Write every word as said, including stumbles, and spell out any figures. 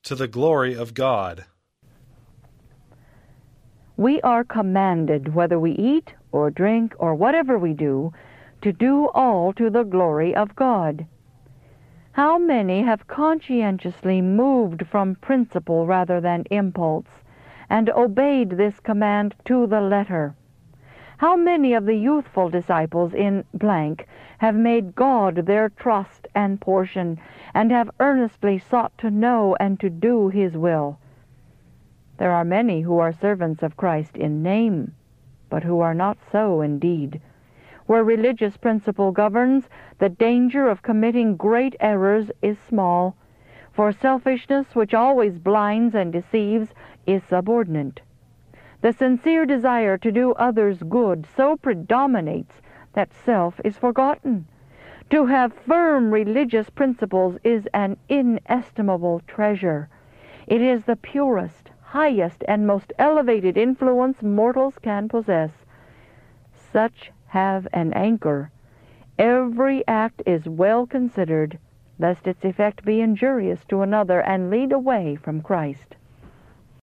to the glory of God. We are commanded, whether we eat or drink or whatever we do, to do all to the glory of God. How many have conscientiously moved from principle rather than impulse, and obeyed this command to the letter? How many of the youthful disciples in blank have made God their trust and portion, and have earnestly sought to know and to do His will? There are many who are servants of Christ in name, but who are not so in deed. Where religious principle governs, the danger of committing great errors is small, for selfishness, which always blinds and deceives, is subordinate. The sincere desire to do others good so predominates that self is forgotten. To have firm religious principles is an inestimable treasure. It is the purest, highest, and most elevated influence mortals can possess. Such have an anchor. Every act is well considered, lest its effect be injurious to another and lead away from Christ.